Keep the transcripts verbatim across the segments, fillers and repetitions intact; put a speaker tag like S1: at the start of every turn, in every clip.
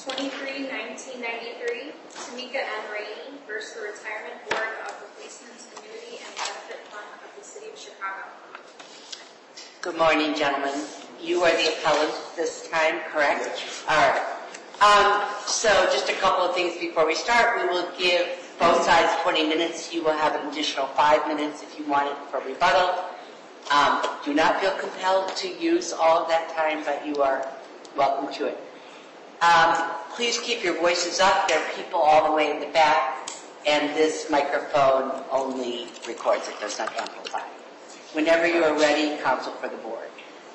S1: twenty-three nineteen ninety-three, Tamika M. Rainey versus the Retirement Board of the Policeman's Annuity and Benefit Fund of the City of Chicago.
S2: Good morning, gentlemen. You are the appellant this time, correct? All right. Um, so just a couple of things before we start. We will give both sides twenty minutes. You will have an additional five minutes if you want it for rebuttal. Um, do not feel compelled to use all of that time, but you are welcome to it. Um, please keep your voices up. There are people all the way in the back, and this microphone only records, it does not amplify. Whenever you are ready, counsel for the board.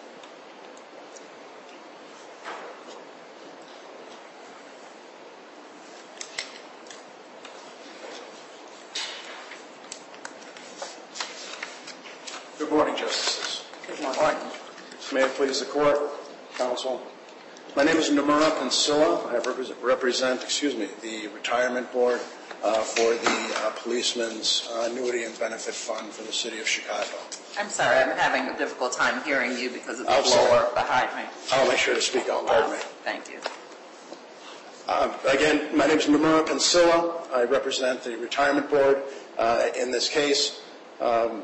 S3: Good morning, Justices.
S2: Good morning.
S3: May it please the Court, Counsel. My name is Nomura Pensilla. I represent, represent, excuse me, the Retirement Board uh, for the uh, Policeman's uh, Annuity and Benefit Fund for the City of Chicago.
S4: I'm sorry, I'm having a difficult time hearing you because of the
S3: I'm sorry.
S4: blower behind me.
S3: I'll make sure to speak out. Pardon me.
S4: Thank you.
S3: Um, again, my name is Nomura Pensilla. I represent the Retirement Board uh, in this case. Um,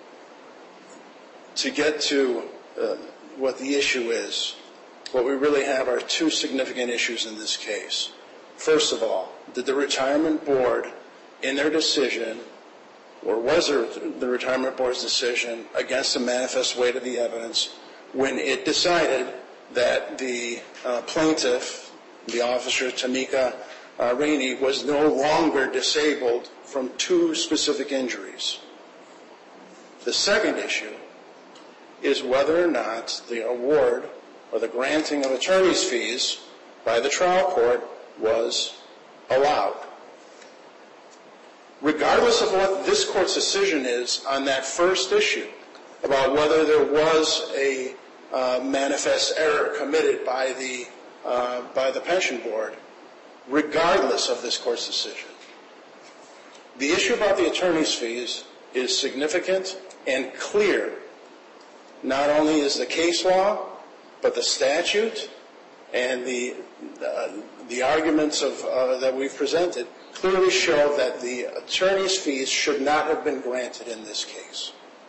S3: to get to uh, what the issue is, what we really have are two significant issues in this case. First of all, did the Retirement Board, in their decision, or was there the Retirement Board's decision against the manifest weight of the evidence when it decided that the uh, plaintiff, the officer Tamika uh, Rainey, was no longer disabled from two specific injuries? The second issue is whether or not the award or the granting of attorney's fees by the trial court was allowed. Regardless of what this court's decision is on that first issue about whether there was a uh, manifest error committed by the uh, by the pension board, regardless of this court's decision, the issue about the attorney's fees is significant and clear. Not only is the case law, but the statute and the uh, the arguments of uh, that we've presented clearly show that the attorney's fees should not have been granted in this case.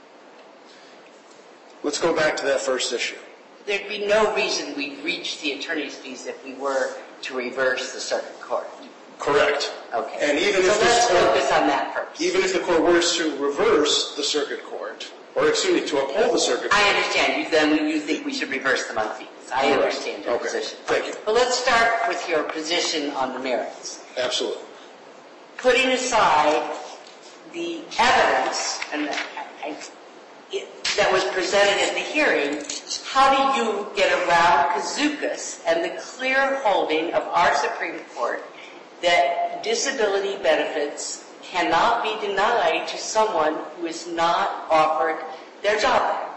S3: Let's go back to that first issue.
S2: There'd be no reason we'd reach the attorney's fees if we were to reverse the circuit court.
S3: Correct.
S2: Okay.
S3: And even
S2: so
S3: if
S2: let's
S3: this court,
S2: focus on that first.
S3: Even if the court were to reverse the circuit court, or excuse me, to uphold the circuit court.
S2: I understand. You, then you think we should reverse them on fees. I
S3: Correct.
S2: understand your
S3: okay.
S2: position.
S3: Thank you.
S2: But let's start with your position on the merits.
S3: Absolutely.
S2: Putting aside the evidence and the, I, it, that was presented at the hearing, how do you get around Kazookas and the clear holding of our Supreme Court that disability benefits cannot be denied to someone who is not offered their job back?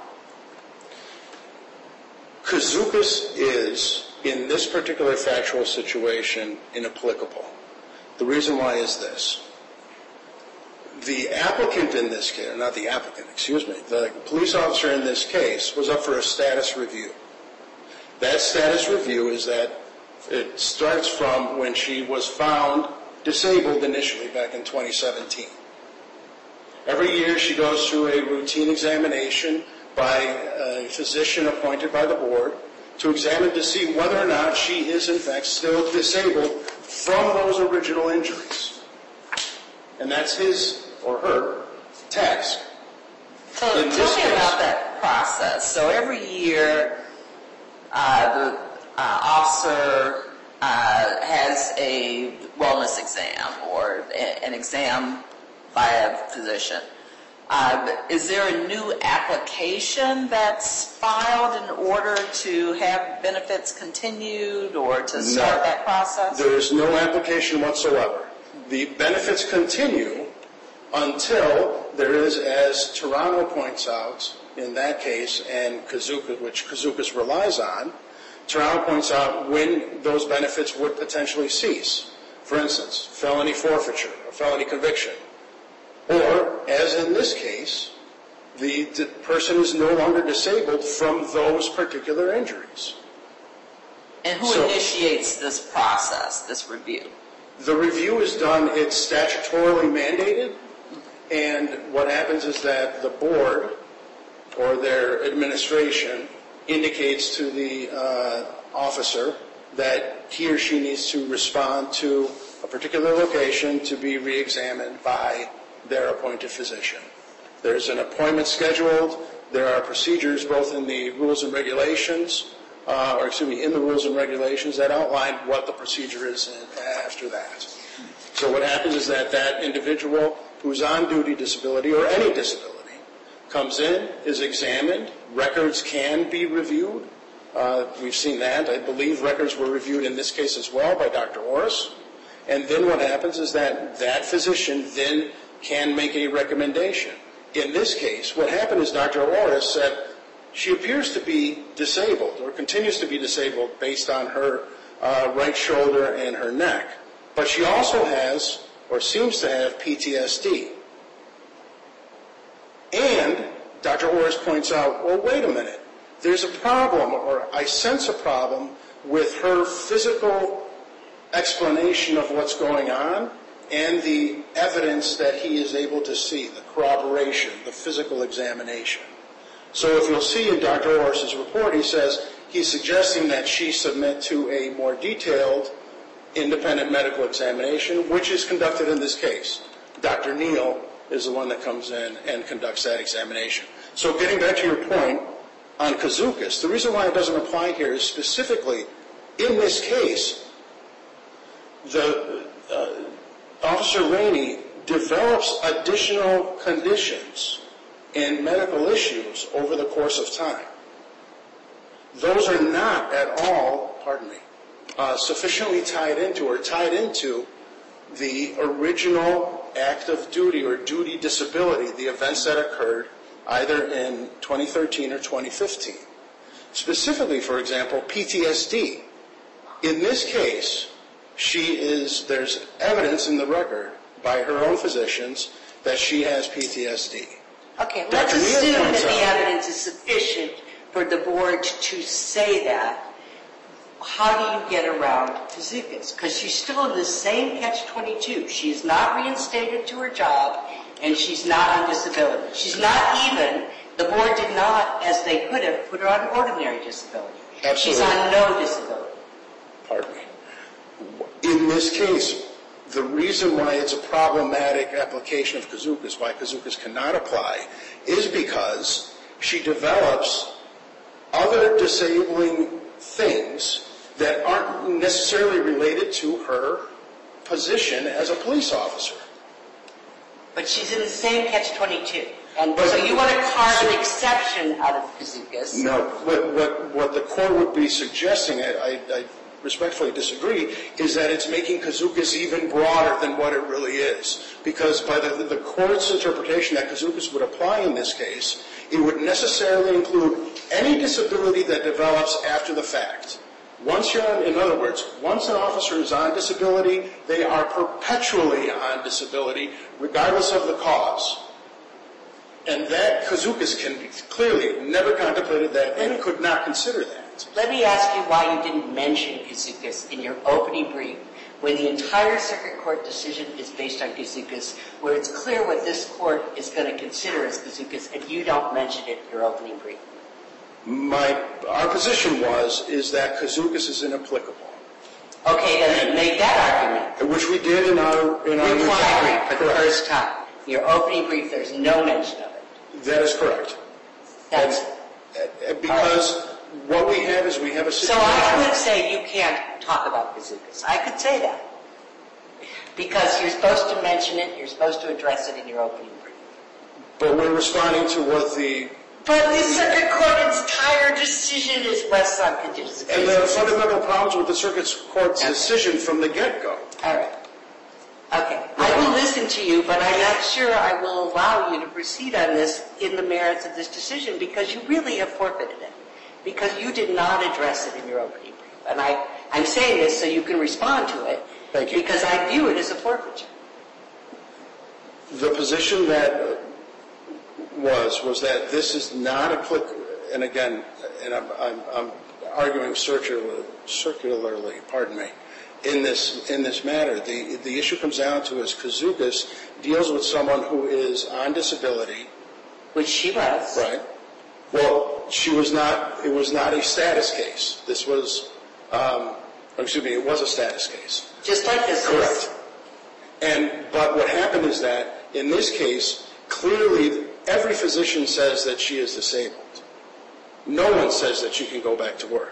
S3: Kazookas is, in this particular factual situation, inapplicable. The reason why is this. The applicant in this case, not the applicant, excuse me, the police officer in this case was up for a status review. That status review is that it starts from when she was found disabled initially back in twenty seventeen. Every year she goes through a routine examination by a physician appointed by the board to examine to see whether or not she is in fact still disabled from those original injuries. And that's his or her task.
S4: So tell me about that process. So every year uh, the uh, officer uh, has a wellness exam or a, an exam by a physician. Uh, is there a new application that's filed in order to have benefits continued or to start
S3: No.
S4: that process?
S3: There is no application whatsoever. The benefits continue until there is, as Toronto points out in that case, and Kazookas, which Kazookas relies on, Toronto points out when those benefits would potentially cease. For instance, felony forfeiture or felony conviction. Or, as in this case, the, the person is no longer disabled from those particular injuries.
S4: And who
S3: So-
S4: initiates this process, this review?
S3: The review is done, it's statutorily mandated, and what happens is that the board or their administration indicates to the uh, officer that he or she needs to respond to a particular location to be re-examined by their appointed physician. There's an appointment scheduled. There are procedures both in the rules and regulations, uh, or excuse me, in the rules and regulations that outline what the procedure is after that. So what happens is that that individual who's on duty disability or any disability comes in, is examined, records can be reviewed. Uh, we've seen that. I believe records were reviewed in this case as well by Doctor Orris. And then what happens is that that physician then can make a recommendation. In this case, what happened is Doctor Orris said she appears to be disabled or continues to be disabled based on her uh, right shoulder and her neck. But she also has or seems to have P T S D. And Doctor Orris points out, well, wait a minute. There's a problem, or I sense a problem, with her physical explanation of what's going on and the evidence that he is able to see, the corroboration, the physical examination. So if you'll see in Doctor Orris's report, he says he's suggesting that she submit to a more detailed independent medical examination, which is conducted in this case. Doctor Neal is the one that comes in and conducts that examination. So getting back to your point on Kazookas, the reason why it doesn't apply here is specifically in this case, the uh, Officer Rainey develops additional conditions and medical issues over the course of time. Those are not at all, pardon me, uh, sufficiently tied into or tied into the original active duty or duty disability, the events that occurred either in twenty thirteen or twenty fifteen. Specifically, for example, P T S D. In this case, she is, there's evidence in the record by her own physicians that she has P T S D.
S2: Okay, let's
S3: Doctor Neal
S2: assume that
S3: points
S2: the
S3: out-
S2: evidence is sufficient for the board to say that. How do you get around Kazookas? Because she's still in the same catch twenty-two. She's not reinstated to her job, and she's not on disability. She's not even, the board did not, as they could have, put her on ordinary disability.
S3: Absolutely.
S2: She's on no disability.
S3: Pardon me. In this case, the reason why it's a problematic application of Kazookas, why Kazookas cannot apply, is because she develops other disabling things that aren't necessarily related to her position as a police officer.
S2: But she's in the same catch twenty-two. And
S3: But-
S2: so you want to carve an exception out of Kazookas.
S3: No, what, what, what the court would be suggesting, I, I, I respectfully disagree, is that it's making Kazookas even broader than what it really is. Because by the, the court's interpretation that Kazookas would apply in this case, it would necessarily include any disability that develops after the fact. Once you're on, in other words, once an officer is on disability, they are perpetually on disability, regardless of the cause. And that, Kazookas can clearly never contemplated that and could not consider that.
S2: Let me ask you why you didn't mention Kazookas in your opening brief when the entire circuit court decision is based on Kazookas, where it's clear what this court is going to consider as Kazookas, and you don't mention it in your opening brief.
S3: My, our position was, is that Kazookas is inapplicable.
S2: Okay, then make that argument.
S3: Which we did in our, in our
S2: Reply brief for the
S3: Correct.
S2: first time. Your opening brief, there's no mention of it.
S3: That is correct.
S2: That's,
S3: And because what we have is we have a
S2: so
S3: situation.
S2: I would say you can't talk about Kazookas. I could say that. Because you're supposed to mention it, you're supposed to address it in your opening brief.
S3: But we're responding to what the,
S2: But the circuit court's entire decision is rests on contingency.
S3: and the fundamental problems with the circuit court's
S2: Okay.
S3: decision from the get-go.
S2: All right. Okay. I will listen to you, but I'm not sure I will allow you to proceed on this in the merits of this decision because you really have forfeited it. Because you did not address it in your opening brief. And I, I'm saying this so you can respond to it.
S3: Thank you.
S2: Because I view it as a forfeiture.
S3: The position that was, was that this is not applicable, and again, and I'm, I'm, I'm, arguing circular, circularly, pardon me, in this in this matter. The the issue comes down to is Kazukis deals with someone who is on disability,
S2: which she was.
S3: right? Well, she was not. It was not a status case. This was, um, excuse me, it was a status case.
S2: Just like this.
S3: Correct.
S2: Is.
S3: And but what happened is that in this case, clearly every physician says that she is disabled. No one says that she can go back to work.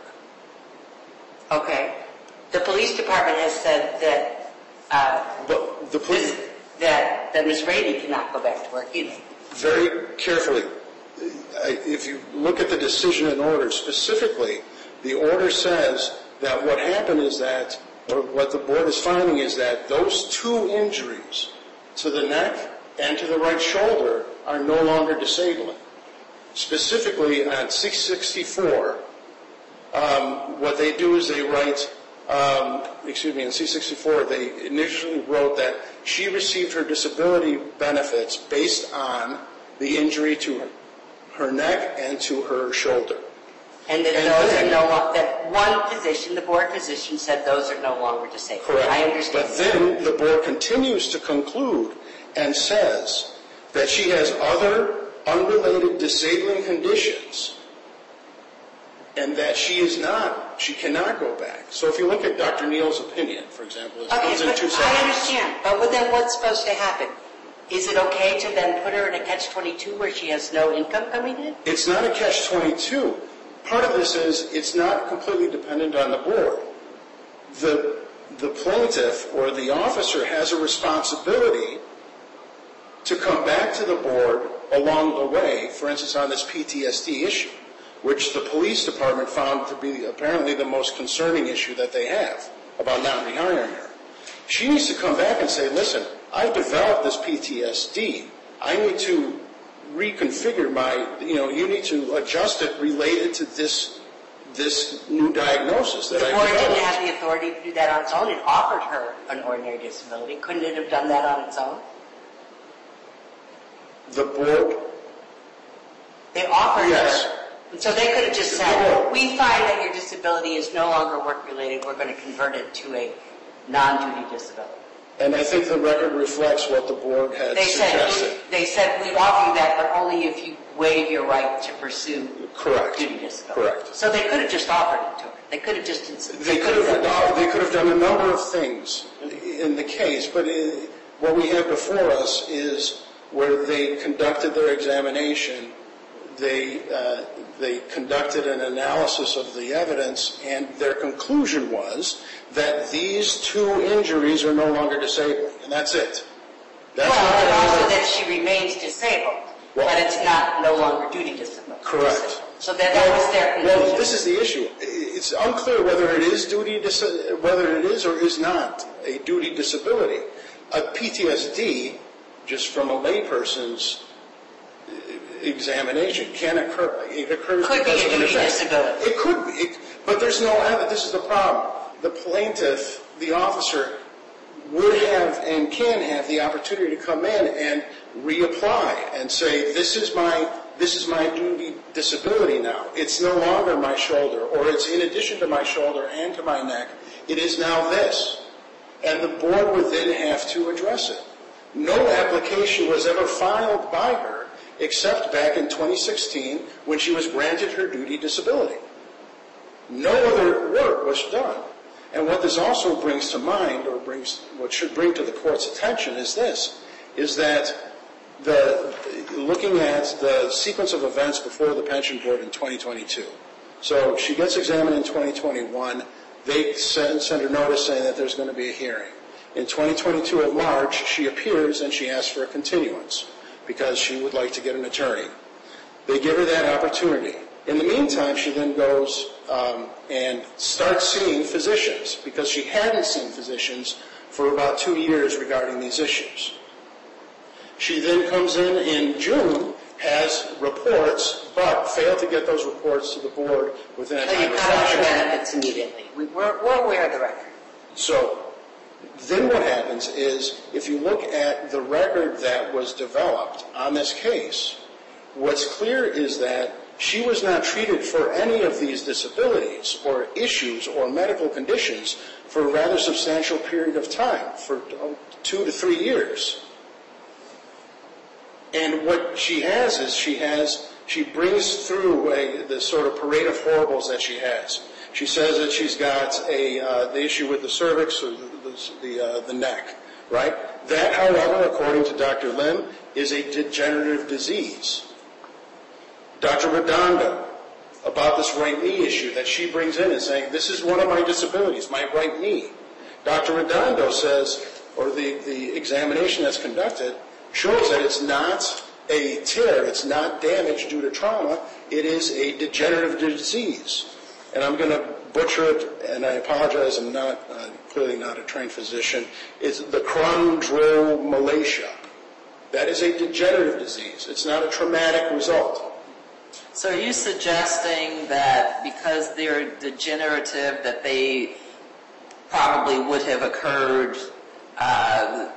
S2: Okay. The police department has said that uh,
S3: But the police,
S2: this, that that Miz Rady cannot go back to work either.
S3: very carefully, I- if you look at the decision and order specifically, the order says that what happened is that, or what the board is finding is that those two injuries to the neck and to the right shoulder are no longer disabling. Specifically on six sixty-four, um, what they do is they write, um, excuse me, in C sixty-four, they initially wrote that she received her disability benefits based on the injury to her, her neck and to her shoulder.
S2: And that
S3: And
S2: those
S3: then-
S2: are no longer, that one physician, the board physician, said those are no longer disabled.
S3: Correct.
S2: I understand.
S3: But then the board continues to conclude and says that she has other unrelated disabling conditions and that she is not, she cannot go back. So if you look at Doctor Neal's opinion, for example, it
S2: Okay,
S3: comes in
S2: but
S3: two
S2: I
S3: sections.
S2: understand. But then what's supposed to happen? Is it okay to then put her in a catch twenty-two where she has no income coming in?
S3: It's not a catch twenty-two. Part of this is it's not completely dependent on the board. The, the plaintiff or the officer has a responsibility to come back to the board along the way, for instance, on this P T S D issue, which the police department found to be apparently the most concerning issue that they have about not rehiring her. She needs to come back and say, listen, I've developed this P T S D. I need to reconfigure my, you know, you need to adjust it related to this this new diagnosis that
S2: The
S3: I
S2: board didn't
S3: developed.
S2: have the authority to do that on its own. It offered her an ordinary disability. Couldn't it have done that on its own?
S3: The board,
S2: They offered
S3: Yes.
S2: her. And so they could have just
S3: The
S2: said,
S3: board.
S2: we find that your disability is no longer work-related. We're going to convert it to a non-duty disability.
S3: and I think the record reflects what the board had
S2: They said,
S3: suggested.
S2: they said, we'd offer you that, but only if you waive your right to pursue
S3: Correct.
S2: duty disability.
S3: Correct.
S2: So they could have just offered it to her. They could have just...
S3: They could have done, they could have done a number of things in the case, but it, what we have before us is where they conducted their examination, they uh, they conducted an analysis of the evidence, and their conclusion was that these two injuries are no longer disabling, and that's it. That's
S2: Well,
S3: not
S2: and also
S3: another-
S2: that she remains disabled,
S3: Well-
S2: but it's not no longer duty disability.
S3: Correct.
S2: So that, that was their conclusion.
S3: Well, this is the issue. It's unclear whether it is duty, dis- whether it is or is not a duty disability. A P T S D, just from a layperson's examination, can occur. It occurs
S2: Could be
S3: because
S2: a
S3: of an
S2: duty
S3: event.
S2: disability.
S3: It could be, it, but there's no evidence. This is the problem. The plaintiff, the officer, would have and can have the opportunity to come in and reapply and say, this is my this is my duty disability now. It's no longer my shoulder, or it's in addition to my shoulder and to my neck, it is now this. And the board would then have to address it. No application was ever filed by her except back in twenty sixteen when she was granted her duty disability. No other work was done. And what this also brings to mind, or brings what should bring to the court's attention, is this, is that the looking at the sequence of events before the pension board in twenty twenty-two. So she gets examined in twenty twenty-one. They send, send her notice saying that there's going to be a hearing. In twenty twenty-two of March, she appears and she asks for a continuance because she would like to get an attorney. They give her that opportunity. In the meantime, she then goes um, and starts seeing physicians because she hadn't seen physicians for about two years regarding these issues. She then comes in in June, has reports, but failed to get those reports to the board within a
S2: So you
S3: time of
S2: cut off the
S3: fashion.
S2: benefits immediately. We, we're, we're aware of the record.
S3: So then what happens is, if you look at the record that was developed on this case, what's clear is that She was not treated for any of these disabilities or issues or medical conditions for a rather substantial period of time, for two to three years. And what she has is she has, she brings through a, the sort of parade of horribles that she has. She says that she's got a, uh, the issue with the cervix or the, the, the, uh, the neck, right? That, however, according to Doctor Lim, is a degenerative disease. Doctor Redondo, about this right knee issue that she brings in and saying, this is one of my disabilities, my right knee. Doctor Redondo says, or the, the examination that's conducted, shows that it's not a tear, it's not damage due to trauma, it is a degenerative disease. And I'm going to butcher it, and I apologize, I'm not, uh, clearly not a trained physician. It's the chondromalacia. That is a degenerative disease. It's not a traumatic result.
S4: So are you suggesting that because they're degenerative, that they probably would have occurred uh,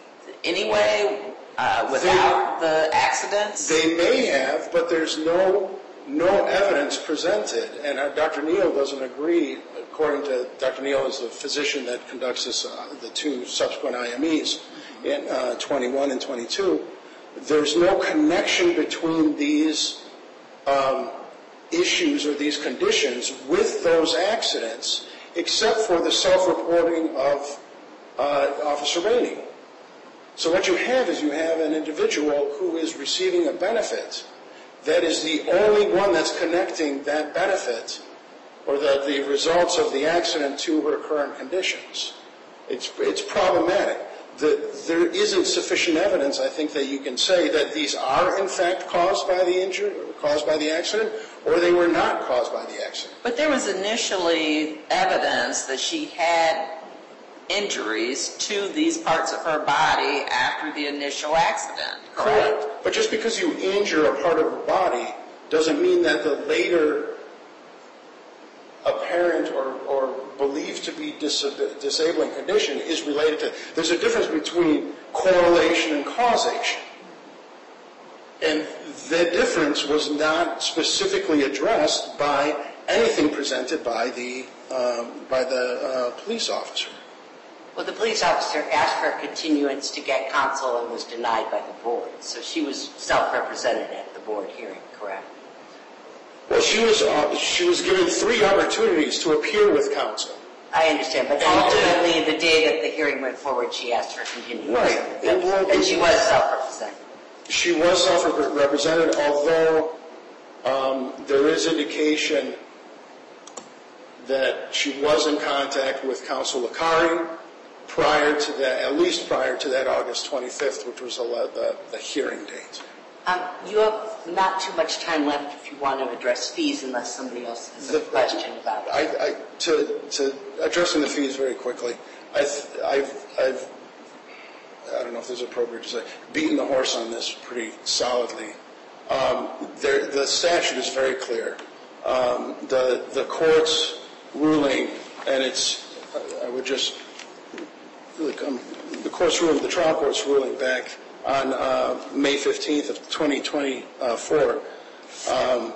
S4: anyway uh, without they, the accidents?
S3: They may have, but there's no no evidence presented. And uh, Doctor Neal doesn't agree. According to Doctor Neal, is the physician that conducts this, uh, the two subsequent I M Es in uh, twenty-one and twenty-two. There's no connection between these Um, issues or these conditions with those accidents, except for the self-reporting of uh, Officer Rainey. So what you have is you have an individual who is receiving a benefit that is the only one that's connecting that benefit or the, the results of the accident to her current conditions. It's, it's problematic. The, there isn't sufficient evidence, I think, that you can say that these are in fact caused by the injury, caused by the accident, or they were not caused by the accident.
S4: But there was initially evidence that she had injuries to these parts of her body after the initial accident, correct?
S3: Correct. But just because you injure a part of her body doesn't mean that the later apparent or, or believed to be dis- disabling condition is related to. There's a difference between correlation and causation. And the difference was not specifically addressed by anything presented by the, um, by the uh, police officer.
S2: Well, the police officer asked for a continuance to get counsel and was denied by the board. So she was self-represented at the board hearing, correct?
S3: Well, she was uh, she was given three opportunities to appear with counsel.
S2: I understand, but ultimately, the day that the hearing went forward, she asked for continuance.
S3: Right.
S2: And, and she was self-represented.
S3: She was self-represented, although um, there is indication that she was in contact with Counsel Akari prior to that, at least prior to that August twenty-fifth, which was the, the, the hearing date.
S2: Um, you have not too much time left if you want to address fees, unless somebody else has
S3: the,
S2: a question about it.
S3: I, I, to, to addressing the fees very quickly, I've, I've, I've, I don't know if this is appropriate to say, beaten the horse on this pretty solidly. Um, there, the statute is very clear. Um, the the court's ruling, and it's, I would just, um, the court's ruling, the trial court's ruling back on uh, May fifteenth of twenty twenty-four um,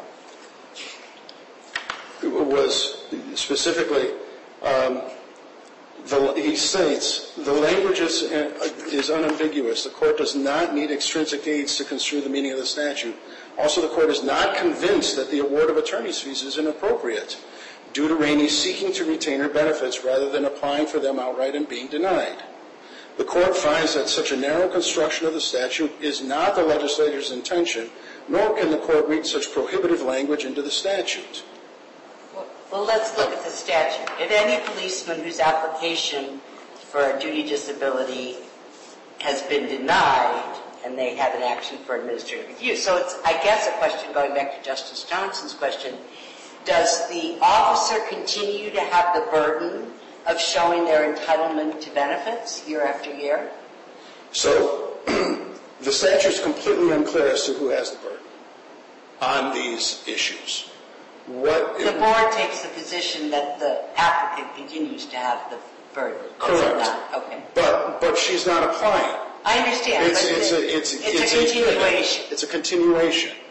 S3: was specifically, um, the, he states, the language is, is unambiguous. The court does not need extrinsic aids to construe the meaning of the statute. Also, the court is not convinced that the award of attorney's fees is inappropriate due to Rainey seeking to retain her benefits rather than applying for them outright and being denied. The court finds that such a narrow construction of the statute is not the legislator's intention, nor can the court read such prohibitive language into the statute.
S2: Well, well, let's look at the statute. If any policeman whose application for a duty disability has been denied and they have an action for administrative review. So it's, I guess, a question going back to Justice Johnson's question, does the officer continue to have the burden of showing their entitlement to benefits year after year?
S3: So the statute is completely unclear as to who has the burden on these issues. What
S2: the board takes the position that the applicant continues to have the burden.
S3: Correct.
S2: Not? Okay.
S3: But but she's not applying.
S2: I understand.
S3: It's,
S2: but
S3: it's,
S2: the,
S3: a, it's,
S2: it's,
S3: it's
S2: a continuation.
S3: A, it's a continuation.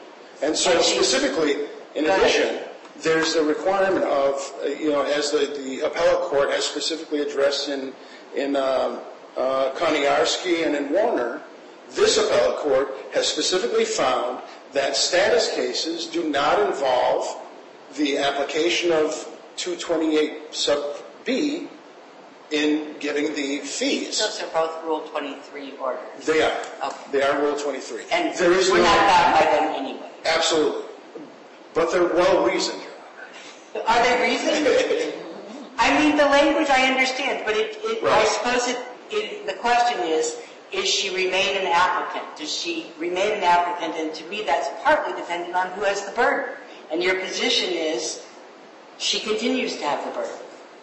S3: And so
S2: And she-
S3: specifically, in
S2: Go ahead.
S3: addition, there's a requirement of, uh, you know, as the, the appellate court has specifically addressed in, in um, uh, Koniarski and in Warner, this appellate court has specifically found that status cases do not involve the application of two twenty-eight sub B in giving the fees.
S2: Those are both Rule twenty-three orders.
S3: They are.
S2: Okay.
S3: They are Rule twenty-three.
S2: And
S3: there is
S2: we're
S3: no,
S2: not bound by them anyway.
S3: Absolutely. But they're well-reasoned.
S2: Are they reasoned? I mean, the language I understand, but it, it, I
S3: Right.
S2: suppose it, it, the question is, is she remain an applicant? Does she remain an applicant? And to me, that's partly dependent on who has the burden. And your position is she continues to have the burden.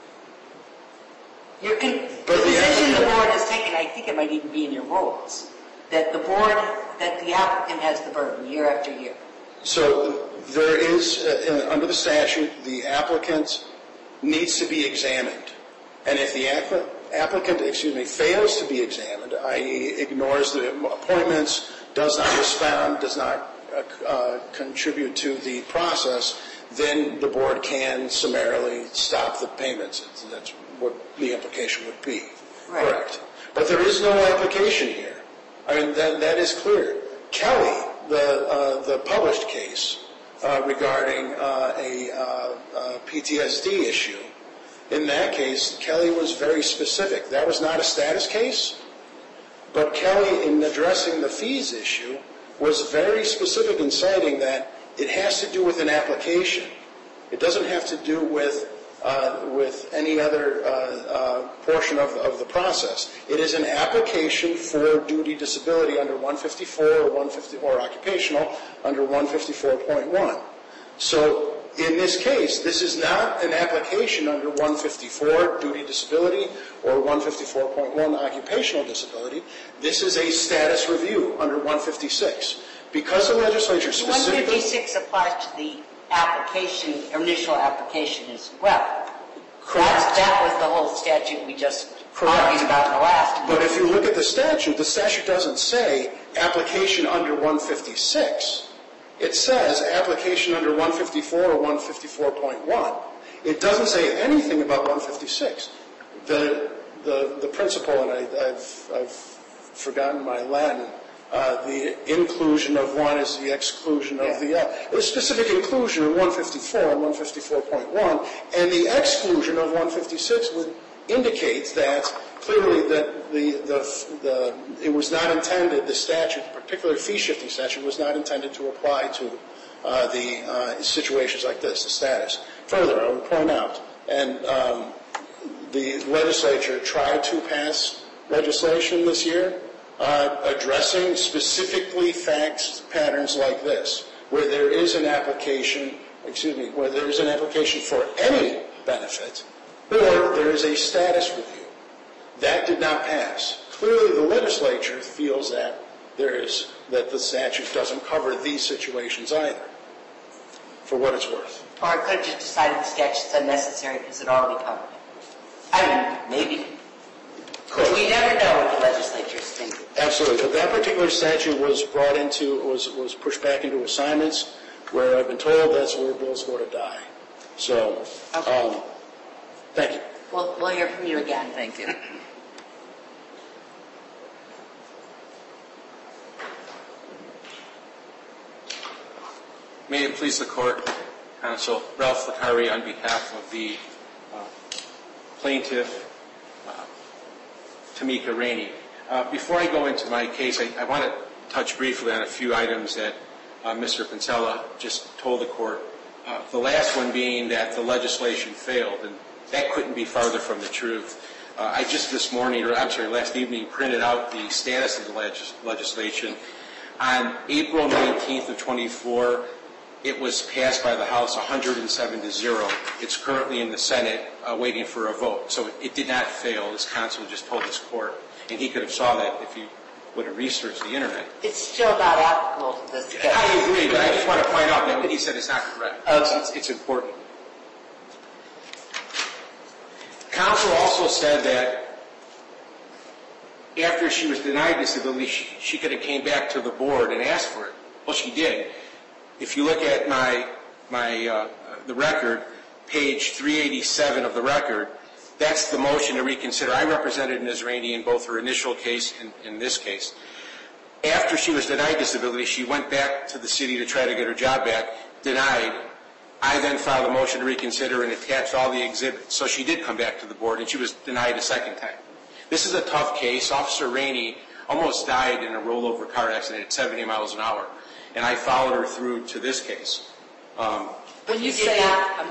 S2: Your con- the
S3: But the
S2: position the
S3: applicant-
S2: board has taken, I think it might even be in your rules, that the board, that the applicant has the burden year after year.
S3: So there is, uh, under the statute, the applicant needs to be examined. And if the appli- applicant, excuse me, fails to be examined, that is ignores the appointments, does not respond, does not uh, uh, contribute to the process, then the board can summarily stop the payments. That's what the implication would be.
S2: Right.
S3: Correct. But there is no application here. I mean, that, that is clear. Kelly, the, uh, the published case uh, regarding uh, a, uh, uh, P T S D issue, in that case, Kelly was very specific. That was not a status case, but Kelly, in addressing the fees issue, was very specific in citing that it has to do with an application. It doesn't have to do with uh, with any other uh, uh, portion of, of the process. It is an application for duty disability under one fifty-four or one fifty or occupational under one fifty-four point one. So in this case, this is not an application under one fifty-four duty disability or one fifty-four point one occupational disability. This is a status review under one fifty-six. Because the legislature specifically...
S2: one fifty-six applies to the application, initial application as well. That's, that was the whole statute we just
S3: Correct.
S2: argued about in the last
S3: But
S2: meeting.
S3: if you look at the statute, the statute doesn't say application under one fifty-six. It says application under one fifty-four or one fifty-four point one. It doesn't say anything about one fifty-six. The the the principle, and I, I've I've forgotten my Latin. Uh, the inclusion of one is the exclusion of the other. There's specific inclusion in one fifty-four and one fifty-four point one, and the exclusion of one fifty-six would indicate that clearly that the, the, the, it was not intended, the statute, particularly fee-shifting statute, was not intended to apply to uh, the uh, situations like this, the status. Further, I would point out, and um, the legislature tried to pass legislation this year uh, addressing specifically facts patterns like this, where there is an application, excuse me, where there is an application for any benefit, or there is a status review. That did not pass. Clearly, the legislature feels that there is, that the statute doesn't cover these situations either, for what it's worth.
S2: Or it could have just decided the statute's unnecessary because it already covered it. I mean, maybe.
S3: Could.
S2: We never know what the legislature's thinking.
S3: Absolutely. But that particular statute was brought into, was, was pushed back into assignments, where I've been told that's where bills go to die. So,
S2: Okay.
S3: um, thank you.
S2: We'll, we'll hear from you again.
S4: Thank you.
S5: May it please the Court, Counsel Ralph Licari on behalf of the uh, plaintiff, uh, Tamika Rainey. Uh, before I go into my case, I, I want to touch briefly on a few items that uh, Mister Pincella just told the Court. Uh, the last one being that the legislation failed, and that couldn't be farther from the truth. Uh, I just this morning, or I'm sorry, last evening, printed out the status of the legis- legislation. On April nineteenth of twenty-four, it was passed by the House one hundred seven to zero. It's currently in the Senate uh, waiting for a vote. So it did not fail, as counsel just told this Court. And he could have saw that if he would have researched the Internet.
S2: It's still not applicable to this case.
S5: I agree, but I just want to point out that what he said is not correct.
S2: Okay.
S5: It's, it's, it's important. Counsel also said that after she was denied disability, she, she could have came back to the board and asked for it. Well, she did. if you look at my, my uh, the record, page three eighty-seven of the record, that's the motion to reconsider. I represented Miz Rainey in both her initial case and in this case. After she was denied disability, she went back to the city to try to get her job back, denied. I then filed a motion to reconsider and attached all the exhibits. So she did come back to the board, and she was denied a second time. This is a tough case. Officer Rainey almost died in a rollover car accident at seventy miles an hour, and I followed her through to this case. Um,
S4: When you say,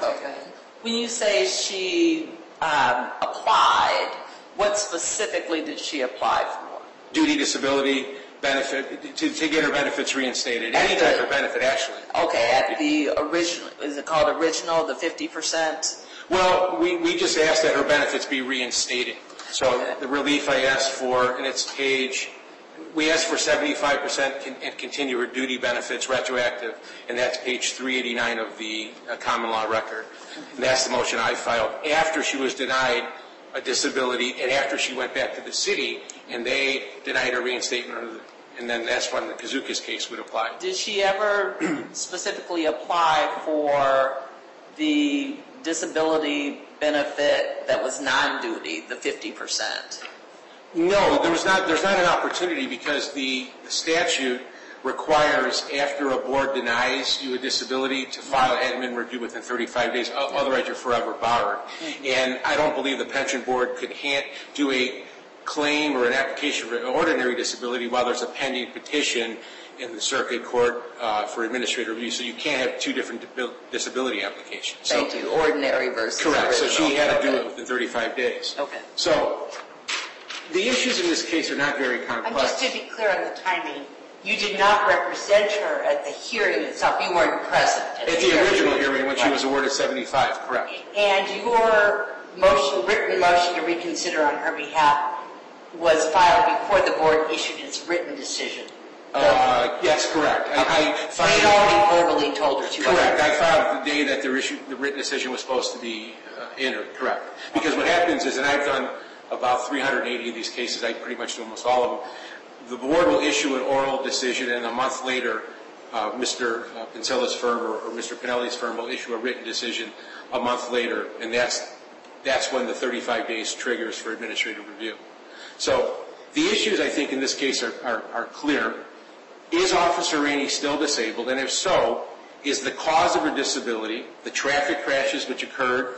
S4: when you say she um, applied, what specifically did she apply for?
S5: duty disability benefit, to, to get her benefits reinstated, any
S4: At the-
S5: type of benefit, actually.
S4: Okay, at the original, is it called original, the fifty percent?
S5: Well, we, we just asked that her benefits be reinstated. So
S4: Okay.
S5: the relief I asked for, and it's page, we asked for seventy-five percent con- and continue her duty benefits retroactive, and that's page three eighty-nine of the uh, common law record. And that's the motion I filed after she was denied a disability and after she went back to the city and they denied her reinstatement, of the, and then that's when the Kazookas case would apply.
S4: Did she ever specifically apply for the disability benefit that was non-duty, the fifty percent?
S5: No, there was not. There's not an opportunity because the, the statute requires after a board denies you a disability to file admin review within thirty-five days. Otherwise, you're forever barred. And I don't believe the pension board could hand, do a claim or an application for an ordinary disability while there's a pending petition in the circuit court uh, for administrative review. So you can't have two different debil- disability applications.
S4: Thank
S5: so,
S4: you, ordinary versus
S5: correct.
S4: original.
S5: So she had to do
S4: Okay.
S5: it within thirty-five days.
S4: Okay.
S5: So the issues in this case are not very complex.
S2: And just to be clear on the timing, you did not represent her at the hearing itself. You weren't present at,
S5: At
S2: the
S5: the
S2: hearing.
S5: original hearing when she
S2: Right.
S5: was awarded seventy-five, correct.
S2: And your motion, written motion to reconsider on her behalf was filed before the board issued its written decision.
S5: Uh, yes, correct. I, I
S2: They had
S5: filed,
S2: already verbally told her she wasn't.
S5: correct. I filed the day that the, issue, the written decision was supposed to be uh, entered, correct. Because what happens is, and I've done about three hundred eighty of these cases, I pretty much do almost all of them, the board will issue an oral decision and a month later uh, Mister Pincella's firm or, or Mister Pinelli's firm will issue a written decision a month later, and that's, that's when the thirty-five days triggers for administrative review. So the issues, I think, in this case are, are, are clear. Is Officer Rainey still disabled? And if so, is the cause of her disability the traffic crashes which occurred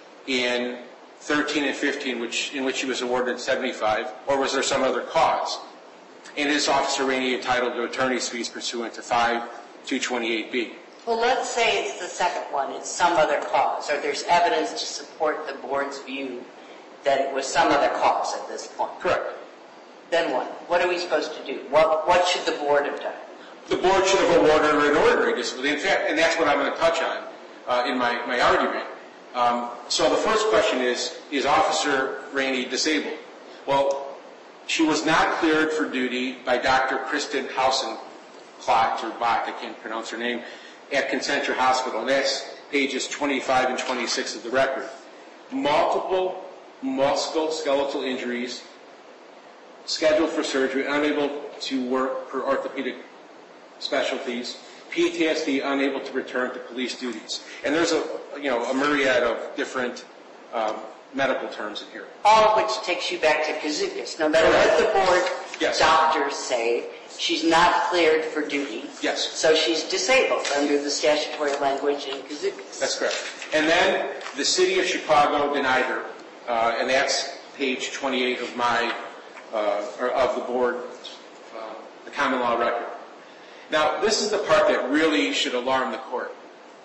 S5: in thirteen and fifteen, which, in which she was awarded seventy-five, or was there some other cause? And is Officer Rainey entitled to attorney's fees pursuant to five two twenty-eight B?
S2: Well, let's say it's the second one, it's some other cause, or there's evidence to support the board's view that it was some other cause at this point.
S5: Correct.
S2: Then what? What are we supposed to do? What, what should the board have done?
S5: The board should have awarded her an ordinary disability. In fact, and that's what I'm going to touch on uh, in my, my argument. Um, so the first question is, is Officer Rainey disabled? Well, she was not cleared for duty by Doctor Kristen Hausen-Klott, or Bach, I can't pronounce her name, at Concentra Hospital. And that's pages twenty-five and twenty-six of the record. Multiple musculoskeletal injuries, scheduled for surgery, unable to work for orthopedic specialties, P T S D, unable to return to police duties. And there's a, you know, a myriad of different um, medical terms in here.
S2: All of which takes you back to Kazookas. No matter what the board
S5: Yes.
S2: doctors say, she's not cleared for duty.
S5: Yes.
S2: So she's disabled under the statutory language in Kazookas.
S5: That's correct. And then the city of Chicago denied her, uh, and that's page twenty-eight of my, uh, or of the board, uh, the common law record. Now, this is the part that really should alarm the court.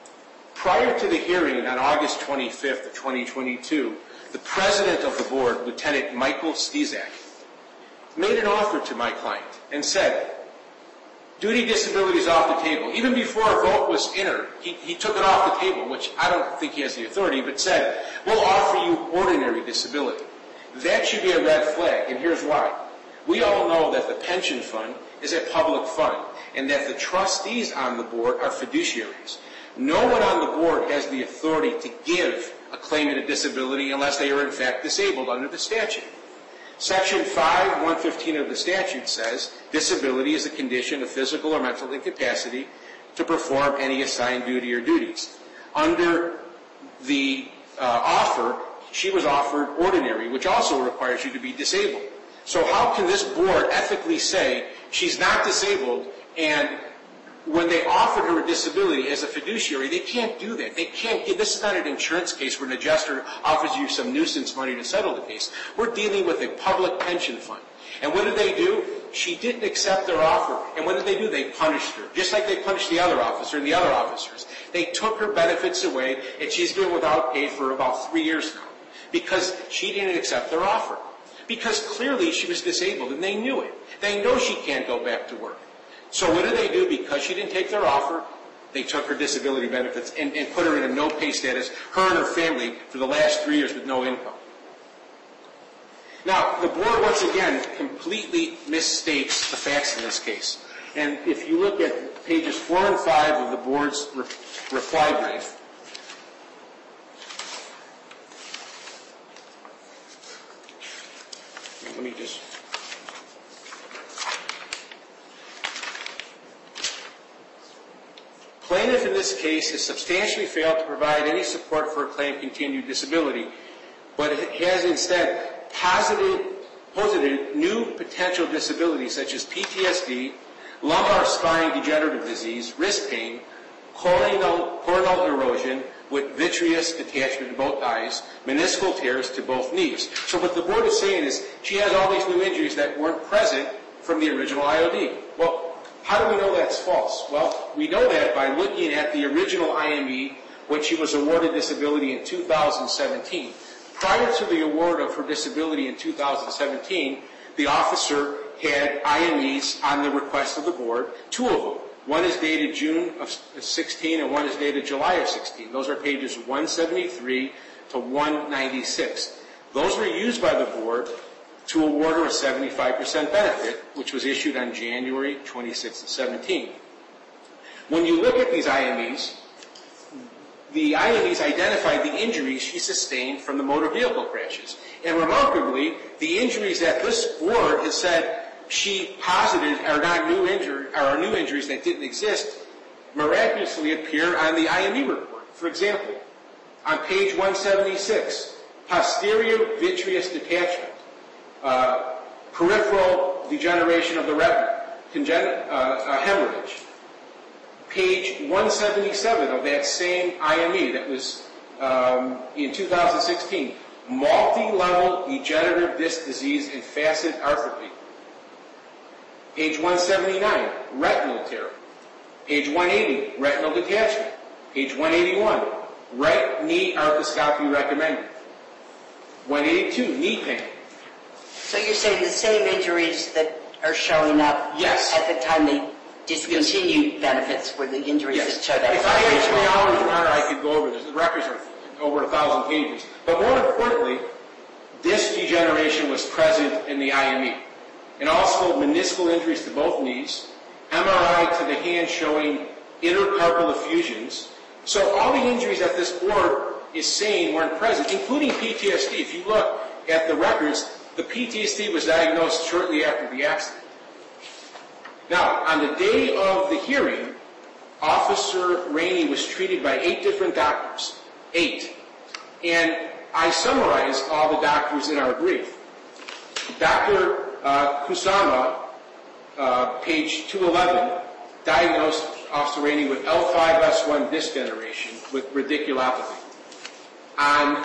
S5: Prior to the hearing on August twenty-fifth of twenty twenty-two, the president of the board, Lieutenant Michael Stezak, made an offer to my client and said, duty disability is off the table. Even before a vote was entered, he, he took it off the table, which I don't think he has the authority, but said, we'll offer you ordinary disability. That should be a red flag, and here's why. We all know that the pension fund is a public fund, and that the trustees on the board are fiduciaries. No one on the board has the authority to give a claimant a disability unless they are in fact disabled under the statute. Section five one fifteen of the statute says disability is a condition of physical or mental incapacity to perform any assigned duty or duties. Under the uh, offer, she was offered ordinary, which also requires you to be disabled. So how can this board ethically say she's not disabled, and when they offered her a disability as a fiduciary, they can't do that. They can't give, this is not an insurance case where an adjuster offers you some nuisance money to settle the case. We're dealing with a public pension fund. And what did they do? She didn't accept their offer. And what did they do? They punished her, just like they punished the other officer and the other officers. They took her benefits away, and she's been without pay for about three years now because she didn't accept their offer. Because clearly she was disabled, and they knew it. They know she can't go back to work. So what did they do? Because she didn't take their offer, they took her disability benefits and, and put her in a no-pay status, her and her family, for the last three years with no income. Now, the board, once again, completely misstates the facts in this case. And if you look at pages four and five of the board's re- reply brief, let me just... Plaintiff in this case has substantially failed to provide any support for a claimed continued disability, but it has instead posited, posited new potential disabilities such as P T S D, lumbar spine degenerative disease, wrist pain, corneal, corneal erosion with vitreous detachment to both eyes, meniscal tears to both knees. So what the board is saying is she has all these new injuries that weren't present from the original I O D. Well, how do we know that's false? Well, we know that by looking at the original I M E when she was awarded disability in two thousand seventeen. Prior to the award of her disability in two thousand seventeen, the officer had I M Es on the request of the board, two of them. One is dated June of sixteen and one is dated July of sixteen. Those are pages one seventy-three to one ninety-six. Those were used by the board to award her a seventy-five percent benefit, which was issued on January twenty-sixth of seventeen. When you look at these I M Es, the I M Es identified the injuries she sustained from the motor vehicle crashes. And remarkably, the injuries that this board has said she posited are not new injury, are new injuries that didn't exist, miraculously appear on the I M E report. For example, on page one seventy-six, posterior vitreous detachment, uh, peripheral degeneration of the retina, congen- uh, hemorrhage. Page one seventy-seven of that same I M E that was um, in two thousand sixteen, multi-level degenerative disc disease and facet arthropy. Page one seventy-nine, retinal tear. Page one eighty, retinal detachment. Page one eighty-one, right knee arthroscopy recommended. one eighty-two, knee pain.
S2: So you're saying the same injuries that are showing up
S5: Yes.
S2: at the time they discontinued benefits were the injuries
S5: Yes.
S2: that showed up?
S5: If I had three hours, Your Honor, I could go over this. The records are over a thousand pages. But more importantly, disc degeneration was present in the I M E. And also meniscal injuries to both knees, M R I to the hand showing intercarpal effusions. So all the injuries that this board is saying weren't present, including P T S D. If you look at the records, the P T S D was diagnosed shortly after the accident. Now, on the day of the hearing, Officer Rainey was treated by eight different doctors. Eight. And I summarized all the doctors in our brief. Doctor uh, Kusama, uh, page two eleven, diagnosed Officer Rainey with L five S one disc degeneration with radiculopathy. On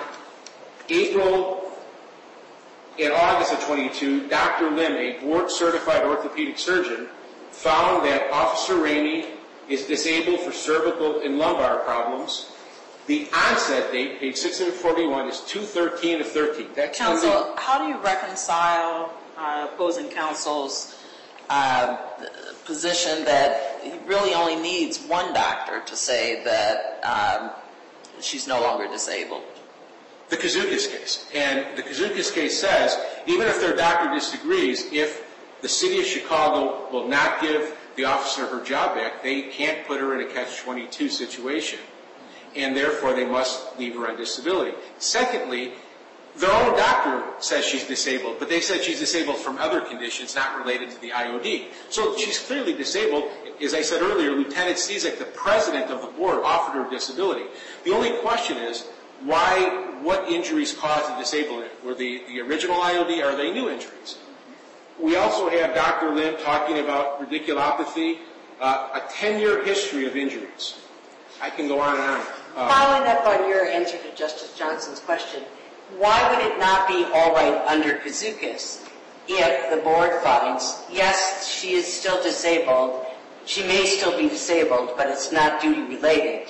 S5: April and August of twenty-two, Doctor Lim, a board-certified orthopedic surgeon, found that Officer Rainey is disabled for cervical and lumbar problems. The onset date, page six forty-one, is two thirteen of thirteen. That's
S4: Counsel, how do you reconcile uh, opposing counsel's uh, position that he really only needs one doctor to say that um, she's no longer disabled?
S5: The Kazukis case. And the Kazukis case says, even if their doctor disagrees, if the city of Chicago will not give the officer her job back, they can't put her in a catch twenty-two situation. And therefore, they must leave her on disability. Secondly, their own doctor says she's disabled, but they said she's disabled from other conditions not related to the I O D. So she's clearly disabled. As I said earlier, Lieutenant Cizek, the president of the board, offered her disability. The only question is, why, what injuries caused the disablement? Were they the original I O D, or are they new injuries? We also have Doctor Lim talking about radiculopathy, uh, a ten-year history of injuries. I can go on and on. Um,
S2: Following up on your answer to Justice Johnson's question, why would it not be all right under Kazukis if the board finds, yes, she is still disabled, she may still be disabled, but it's not duty-related?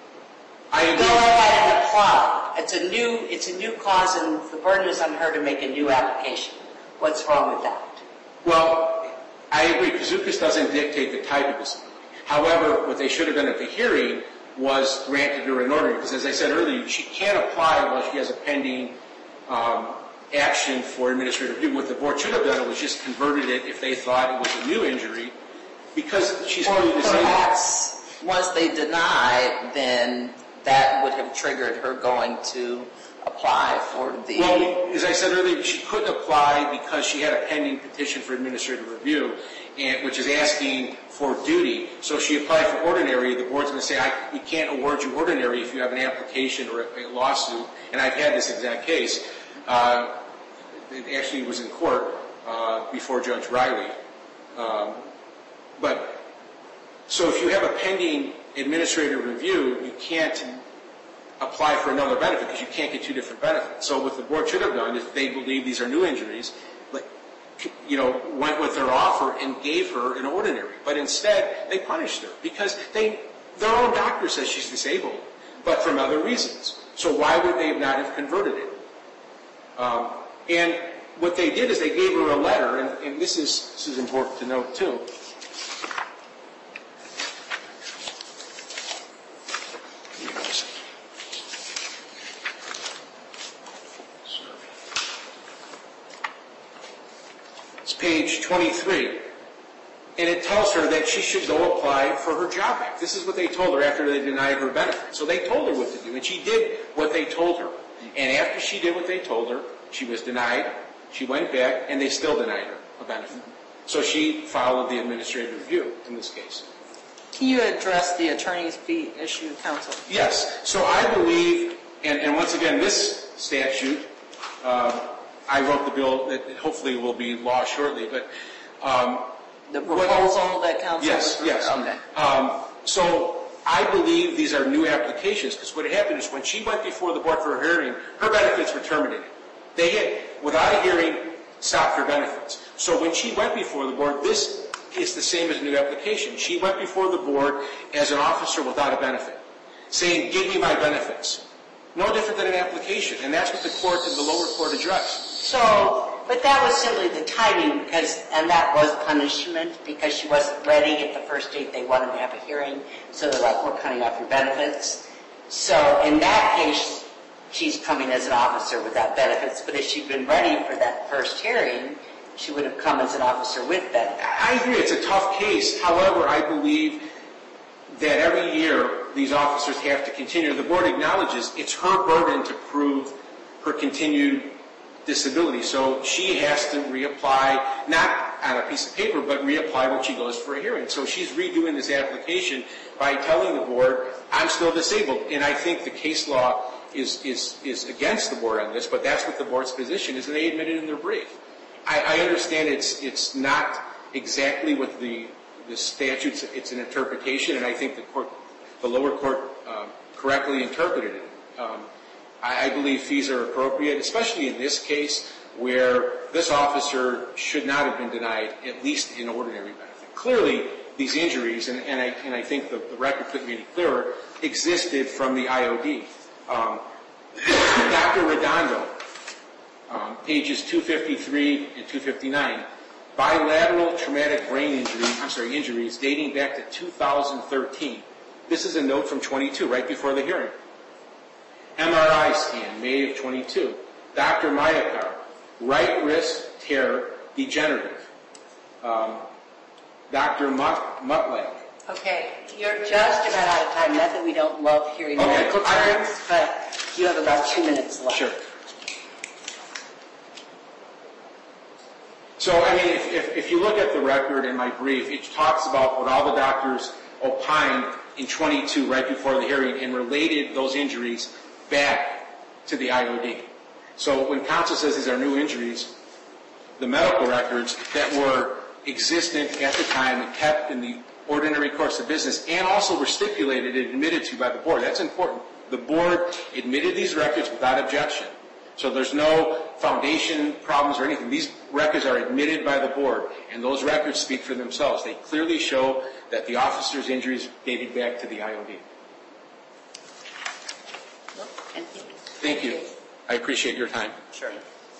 S5: I agree.
S2: Go ahead and apply. It's a new, it's a new cause, and the burden is on her to make a new application. What's wrong with that?
S5: Well, I agree. Kazukis doesn't dictate the type of disability. However, what they should have done at the hearing was granted her an order, because as I said earlier, she can't apply while she has a pending um, action for administrative review. What the board should have done was just converted it if they thought it was a new injury, because she's fully disabled.
S4: Perhaps once they denied, then that would have triggered her going to apply for the...
S5: Well, as I said earlier, she couldn't apply because she had a pending petition for administrative review, and, which is asking for duty. So she applied for ordinary. The board's going to say, I, we can't award you ordinary if you have an application or a, a lawsuit. And I've had this exact case. Uh, it actually was in court uh, before Judge Riley. Um, but so if you have a pending administrative review, you can't apply for another benefit because you can't get two different benefits. So what the board should have done, if they believe these are new injuries, like, you know, went with their offer and gave her an ordinary. But instead, they punished her because they, their own doctor says she's disabled, but from other reasons. So why would they not have converted it? Um, and what they did is they gave her a letter, and, and this is this is important to note too. Page twenty-three, and it tells her that she should go apply for her job back. This is what they told her after they denied her benefit. So they told her what to do, and she did what they told her. And after she did what they told her, she was denied, she went back, and they still denied her a benefit. So she followed the administrative review in this case.
S4: Can you address the attorney's fee issue, counsel?
S5: Yes. So I believe, and, and once again, this statute, uh, I wrote the bill that hopefully will be law shortly, but... Um,
S4: the proposal that counsel...
S5: Yes, yes.
S4: Okay.
S5: Um, so I believe these are new applications, because what happened is when she went before the board for her hearing, her benefits were terminated. They had, without a hearing, stopped her benefits. So when she went before the board, this is the same as a new application. She went before the board as an officer without a benefit, saying, give me my benefits. No different than an application, and that's what the court and the lower court addressed.
S2: So, but that was simply the timing, because, and that was punishment, because she wasn't ready at the first date they wanted to have a hearing, so they're like, we're cutting off your benefits. So in that case, she's coming as an officer without benefits, but if she'd been ready for that first hearing, she would have come as an officer with benefits.
S5: I agree, it's a tough case. However, I believe that every year these officers have to continue. The board acknowledges it's her burden to prove her continued disability. So she has to reapply, not on a piece of paper, but reapply when she goes for a hearing. So she's redoing this application by telling the board, I'm still disabled. And I think the case law is, is, is against the board on this, but that's what the board's position is, and they admitted in their brief. I, I understand it's, it's not exactly what the, the statutes, it's an interpretation, and I think the court, the lower court um, correctly interpreted it. Um, I, I believe fees are appropriate, especially in this case where this officer should not have been denied at least an ordinary benefit. Clearly, these injuries, and, and, I, and I think the, the record couldn't be any clearer, existed from the I O D. Um, Doctor Redondo, um, pages two fifty-three and two fifty-nine, bilateral traumatic brain injury, I'm sorry, injuries dating back to two thousand thirteen. This is a note from twenty-two, right before the hearing. M R I scan, May of twenty-two. Doctor Mayakar, right wrist tear, degenerative. Um, Doctor Mutlak.
S2: Okay, you're just about out of time. Not that we don't love hearing
S5: Okay,
S2: medical
S5: I-
S2: terms, but you have about two minutes left.
S5: Sure. So, I mean, if, if, if you look at the record in my brief, it talks about what all the doctors opined in twenty-two, right before the hearing, and related those injuries back to the I O D. So when counsel says these are new injuries, the medical records that were existent at the time and kept in the ordinary course of business, and also were stipulated and admitted to by the board. That's important. The board admitted these records without objection. So there's no foundation problems or anything. These records are admitted by the board, and those records speak for themselves. They clearly show that the officer's injuries dated back to the I O D. Thank you. I appreciate your time.
S4: Sure.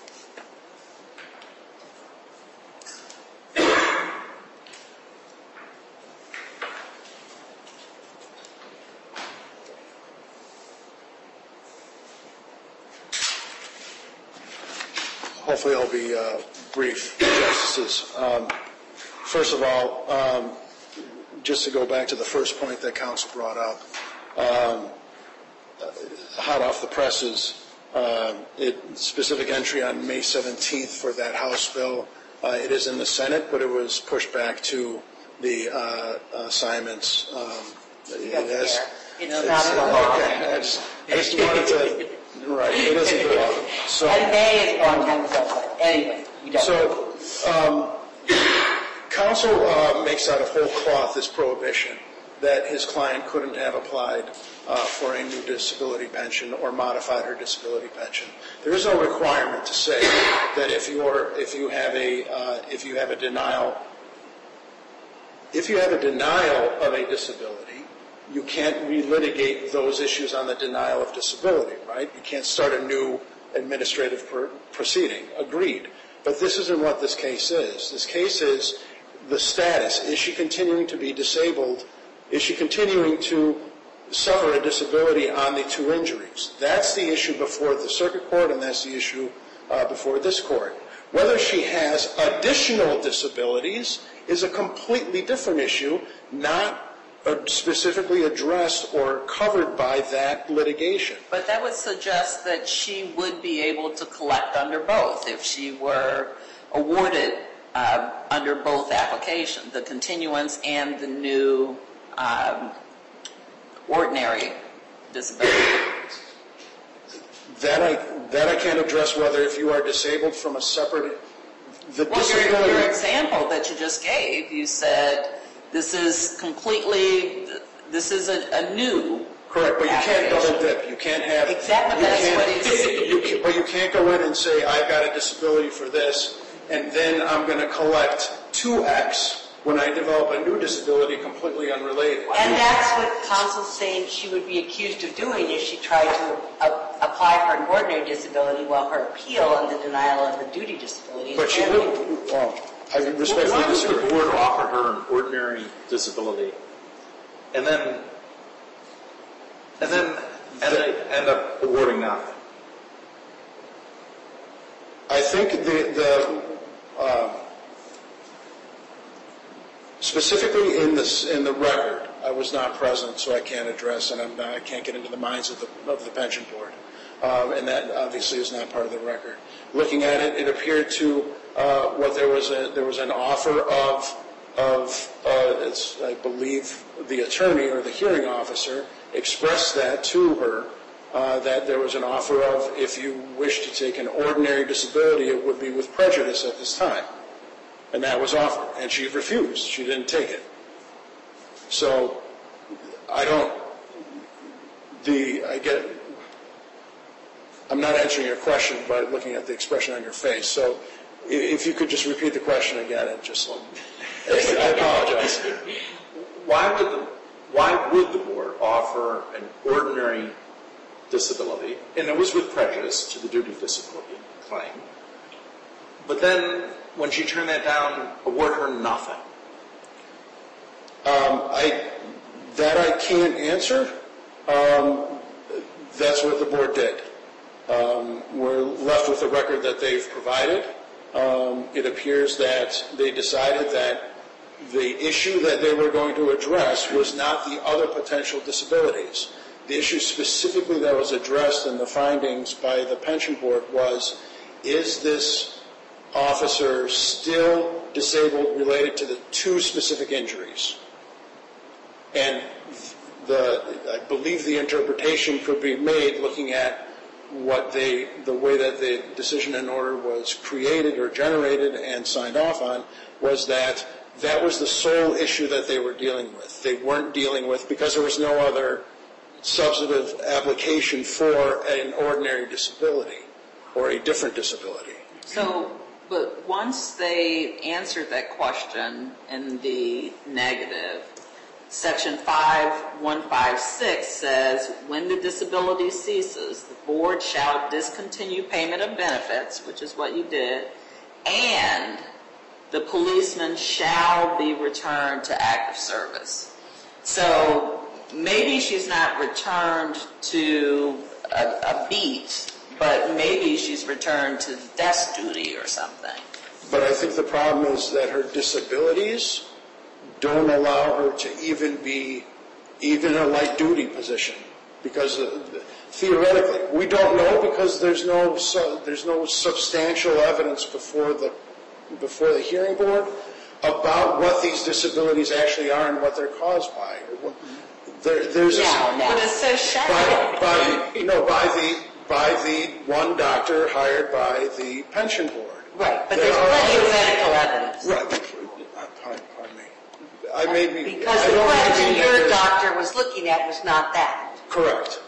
S3: Hopefully I'll be uh, brief, Justices. Um, first of all, um, just to go back to the first point that counsel brought up, um, hot off the presses, uh, it, specific entry on May seventeenth for that House bill. Uh, it is in the Senate, but it was pushed back to the uh, assignments. Um, it has,
S2: it's not in the law.
S3: Okay, I just, I just wanted to... Right, it isn't the law. So,
S2: and May is a long time ago, but anyway, we don't.
S3: So, um, counsel uh, makes out of whole cloth this prohibition that his client couldn't have applied uh, for a new disability pension or modified her disability pension. There is no requirement to say that if you're if you have a uh, if you have a denial if you have a denial of a disability, you can't relitigate those issues on the denial of disability, right? You can't start a new administrative per- proceeding. Agreed. But this isn't what this case is. This case is the status. Is she continuing to be disabled? Is she continuing to suffer a disability on the two injuries? That's the issue before the circuit court, and that's the issue uh, before this court. Whether she has additional disabilities is a completely different issue, not specifically addressed or covered by that litigation.
S4: But that would suggest that she would be able to collect under both if she were awarded uh, under both applications, the continuance and the new um, ordinary disability.
S3: That I that I can't address whether if you are disabled from a separate the
S4: well,
S3: disability.
S4: Your, your example that you just gave, you said this is completely, this is a, a new.
S3: Correct, but you can't double dip. You can't have
S4: exactly.
S3: You
S4: That's
S3: can't,
S4: what it's.
S3: you can, but you can't go in and say I've got a disability for this, and then I'm going to collect two X when I develop a new disability completely unrelated.
S2: And that's what counsel's saying she would be accused of doing if she tried to uh, apply for an ordinary disability while her appeal on the denial of the duty disability.
S3: But she would. Well, I respectfully
S6: Why does
S3: disagree.
S6: the board offer her an ordinary disability, and then and then and they end up awarding nothing?
S3: I think the the uh, specifically in this in the record, I was not present, so I can't address, and I'm not, I can't get into the minds of the of the pension board, um, and that obviously is not part of the record. Looking at it, it appeared to uh, what there was a there was an offer of of uh, it's I believe the attorney or the hearing officer expressed that to her. Uh, that there was an offer of, if you wish to take an ordinary disability, it would be with prejudice at this time. And that was offered, and she refused. She didn't take it. So, I don't, the, I get, I'm not answering your question by looking at the expression on your face. So, if you could just repeat the question again, and just, I apologize.
S6: Why would the, why would the board offer an ordinary disability, and it was with prejudice to the duty disability claim, but then when she turned that down, award her nothing?
S3: Um, I, that I can't answer. Um, that's what the board did. Um, we're left with the record that they've provided. Um, it appears that they decided that the issue that they were going to address was not the other potential disabilities. The issue specifically that was addressed in the findings by the pension board was, is this officer still disabled related to the two specific injuries. And the, I believe the interpretation could be made looking at what they, the way that the decision and order was created or generated and signed off on, was that that was the sole issue that they were dealing with. They weren't dealing with, because there was no other substantive application for an ordinary disability or a different disability.
S4: So, but once they answered that question in the negative, Section five one five six says, when the disability ceases, the board shall discontinue payment of benefits, which is what you did, and the policeman shall be returned to active service. So maybe she's not returned to a, a beat, but maybe she's returned to desk duty or something.
S3: But I think the problem is that her disabilities don't allow her to even be even a light duty position, because uh, theoretically we don't know, because there's no su- there's no substantial evidence before the before the hearing board about what these disabilities actually are and what they're caused by. There, there's
S2: Now,
S3: a,
S2: now.
S4: But it says shall.
S3: by, by no by the by the one doctor hired by the pension board.
S2: Right, but
S3: There
S2: there's
S3: are
S2: plenty of
S3: others-
S2: medical evidence.
S3: Right. Pardon, pardon me. I may be.
S2: Because
S3: I
S2: the
S3: don't
S2: question
S3: mean that
S2: your
S3: there's-
S2: doctor was looking at was not that.
S3: Correct.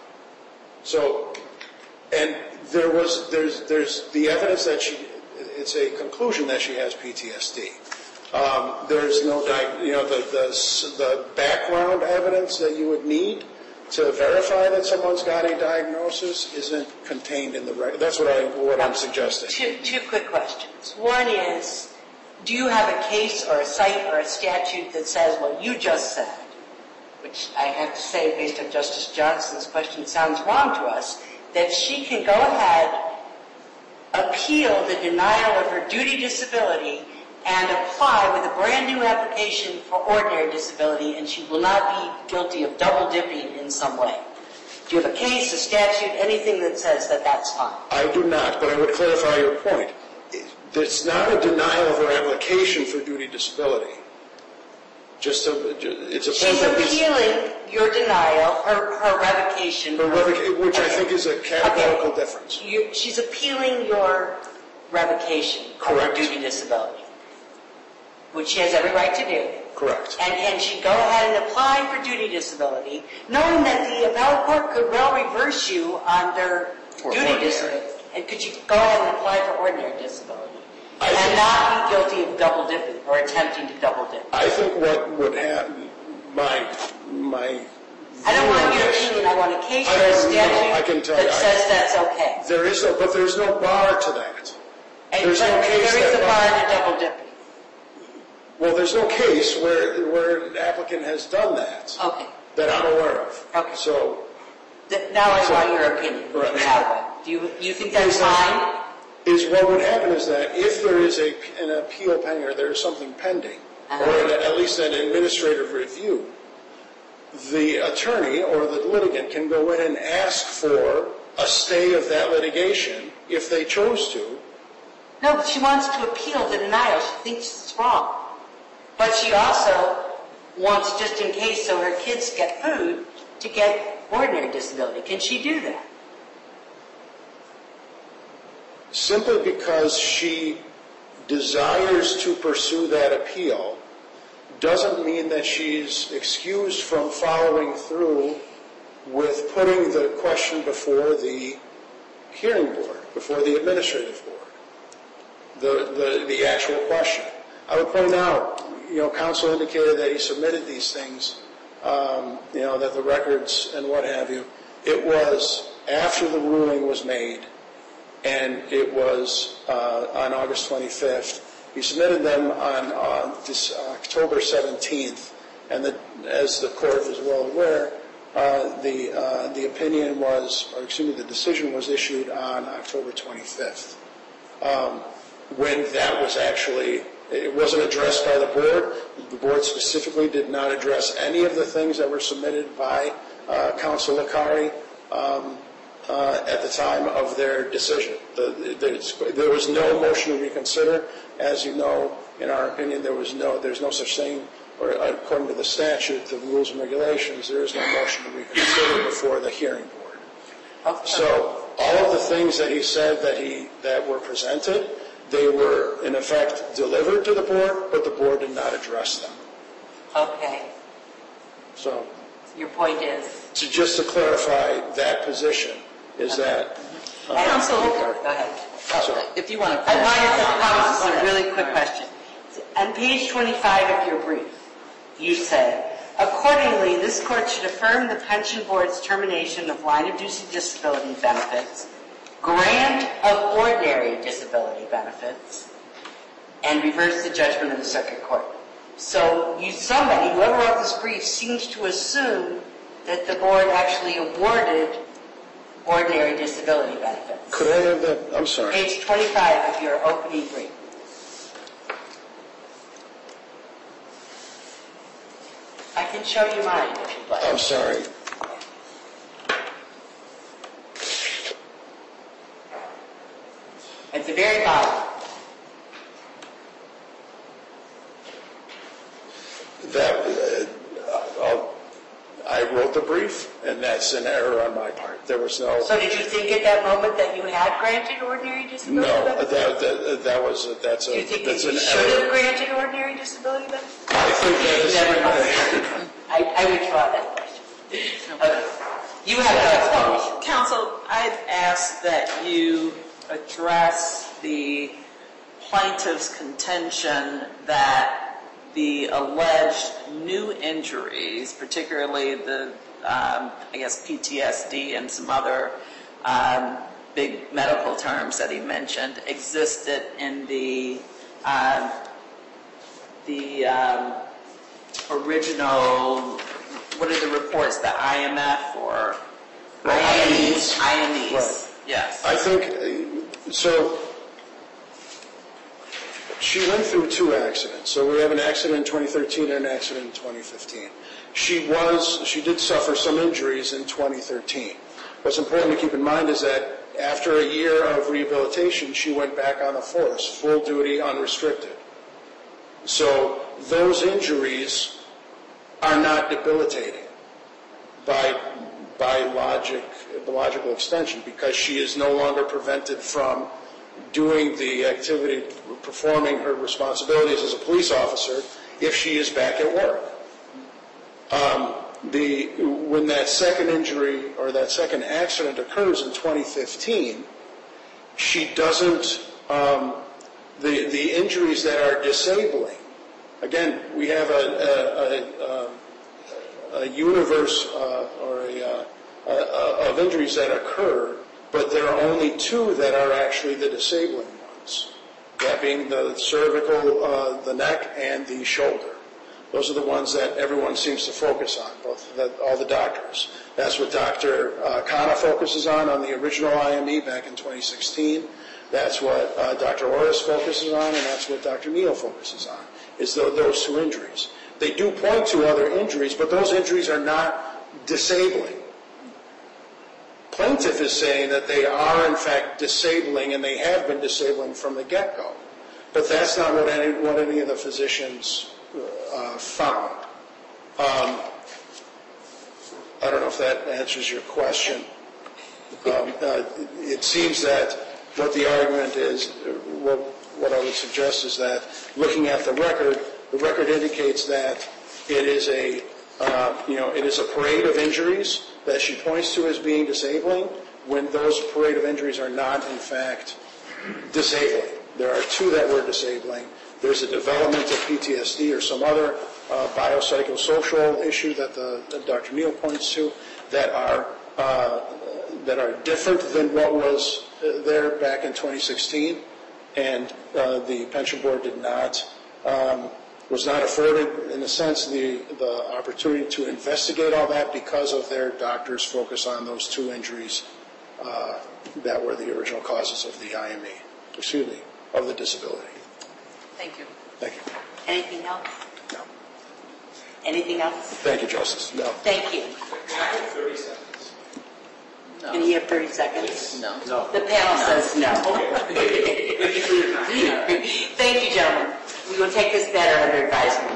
S3: So, and there was, there's, there's the evidence that she, it's a conclusion that she has P T S D. Um, there's no, di- you know, the, the, the background evidence that you would need to verify that someone's got a diagnosis isn't contained in the record. That's what I, what I'm suggesting.
S2: Two, two quick questions. One is, do you have a case or a site or a statute that says what you just said, which I have to say, based on Justice Johnson's question, sounds wrong to us, that she can go ahead, appeal the denial of her duty disability, and apply with a brand new application for ordinary disability, and she will not be guilty of double dipping in some way? Do you have a case, a statute, anything that says that that's fine?
S3: I do not, but I would clarify your point. It's not a denial of her application for duty disability. Just a, it's a point
S2: She's
S3: that needs-
S2: appealing your denial, her, her revocation.
S3: Her revoca- which I think is a categorical
S2: Okay.
S3: difference.
S2: You, she's appealing your revocation of her
S3: Correct.
S2: duty disability, which she has every right to do.
S3: Correct.
S2: And can she go ahead and apply for duty disability, knowing that the appellate court could well reverse you on their
S4: For
S2: duty
S4: ordinary.
S2: disability? And could you go ahead and apply for ordinary disability?
S3: I
S2: And
S3: think-
S2: not be guilty of double dipping or attempting to double dip?
S3: I think what would happen, my, my.
S2: I don't want
S3: view
S2: your
S3: on this-
S2: opinion, I want a case
S3: I
S2: or a
S3: don't know. I can
S2: statute
S3: tell
S2: that
S3: you, I-
S2: says that's okay.
S3: There is no, but there's no bar to that.
S2: And
S3: There's
S2: but
S3: no case
S2: there is a
S3: that-
S2: bar to double dipping.
S3: Well, there's no case where, where an applicant has done that,
S2: Okay.
S3: that I'm aware of.
S2: Okay.
S3: So,
S2: Th- Now I
S3: So-
S2: want your opinion. if
S3: Right.
S2: You have one. Do you, you think that's
S3: Is that-
S2: fine?
S3: is what would happen is that if there is a, an appeal pending, or there is something pending,
S2: Uh-huh.
S3: or an- at least an administrative review, the attorney or the litigant can go in and ask for a stay of that litigation if they chose to.
S2: No, but she wants to appeal the denial. She thinks it's wrong. But she also wants, just in case, so her kids get food, to get ordinary disability. Can she do that?
S3: Simply because she desires to pursue that appeal doesn't mean that she's excused from following through with putting the question before the hearing board, before the administrative board, the, the, the actual question. I would point out, you know, counsel indicated that he submitted these things, um, you know, that the records and what have you. It was after the ruling was made, and it was uh, on August twenty-fifth. He submitted them on, on this October seventeenth, and the, as the court is well aware, uh, the uh, the opinion was, or excuse me, the decision was issued on October twenty-fifth. Um, when that was actually, it wasn't addressed by the board. The board specifically did not address any of the things that were submitted by uh, Counsel Licari. Um, uh, at the time of their decision. The, the, there was no motion to reconsider. As you know, in our opinion, there was no, there's no such thing, or according to the statute, the rules and regulations, there is no motion to reconsider before the hearing board.
S2: Okay.
S3: So all of the things that he said that he that were presented, they were in effect delivered to the board, but the board did not address them.
S2: Okay.
S3: So
S2: Your point is?
S3: to just to clarify that position is
S2: Okay.
S3: that. uh,
S4: Counsel,
S2: Go ahead.
S3: Sorry.
S4: If you want to.
S2: I wanted to pose a really quick question. On page twenty-five of your brief, you say, accordingly, this court should affirm the pension board's termination of line of duty disability benefits, grant of ordinary disability benefits, and reverse the judgment of the circuit court. So you, somebody, whoever wrote this brief, seems to assume that the board actually awarded ordinary disability benefits.
S3: Could I have that? I'm sorry.
S2: Page twenty-five of your opening brief. I can show you mine if you'd like.
S3: I'm sorry.
S2: At the very bottom.
S3: That, uh, I'll- I wrote the brief, and that's an error on my part. There was no,
S2: So did you think at that moment that you had granted ordinary disability
S3: no,
S2: benefits?
S3: that, that, that was, a- that's
S2: Do you
S3: a,
S2: think that
S3: that's
S2: you
S3: an
S2: should
S3: error.
S2: have granted ordinary disability benefits?
S3: I think that is.
S2: Never mind. I, I withdraw that question. Okay. You have no explanation.
S4: Counsel, I'd ask that you address the plaintiff's contention that the alleged new injuries, particularly the, um, I guess, P T S D and some other um, big medical terms that he mentioned, existed in the um, the um, original, what are the reports, the I M F or
S2: I M Es.
S4: I M Es,
S3: Right.
S4: yes.
S3: I think, uh, so, she went through two accidents. So we have an accident in twenty thirteen and an accident in twenty fifteen. She was, she did suffer some injuries in twenty thirteen. What's important to keep in mind is that after a year of rehabilitation, she went back on the force, full duty, unrestricted. So those injuries are not debilitating by, by logic, the logical extension, because she is no longer prevented from doing the activity, performing her responsibilities as a police officer if she is back at work. Um, the, when that second injury or that second accident occurs in twenty fifteen, she doesn't, um, the, the injuries that are disabling, again, we have a, a, a, a universe uh, or a, uh, a, of injuries that occur, but there are only two that are actually the disabling ones, that being the cervical, uh, the neck, and the shoulder. Those are the ones that everyone seems to focus on, both the, all the doctors. That's what Doctor Uh, Khanna focuses on on the original I M E back in twenty sixteen. That's what uh, Doctor Orris focuses on, and that's what Doctor Neal focuses on, is the, those two injuries. They do point to other injuries, but those injuries are not disabling. Plaintiff is saying that they are, in fact, disabling, and they have been disabling from the get-go. But that's not what any, what any of the physicians uh, found. Um, I don't know if that answers your question. Um, uh, it seems that what the argument is, what, what I would suggest is that looking at the record, the record indicates that it is a, uh, you know, it is a parade of injuries that she points to as being disabling, when those parade of injuries are not, in fact, disabling. There are two that were disabling. There's a development of P T S D or some other uh, biopsychosocial issue that, the, that Doctor Neal points to that are uh, that are different than what was uh, there back in twenty sixteen, and uh, the pension board did not um, was not afforded, in a sense, the the opportunity to investigate all that because of their doctor's focus on those two injuries uh, that were the original causes of the I M E. Excuse me, of the disability.
S4: Thank you.
S3: Thank you.
S2: Anything else?
S3: No.
S2: Anything else?
S3: Thank you, Justice. No.
S2: Thank you.
S7: Can I have thirty seconds?
S2: And you have thirty seconds?
S4: No.
S6: No.
S2: The panel says no.
S6: Thank you for your time.
S2: Thank you, gentlemen. We will take this matter under advisement.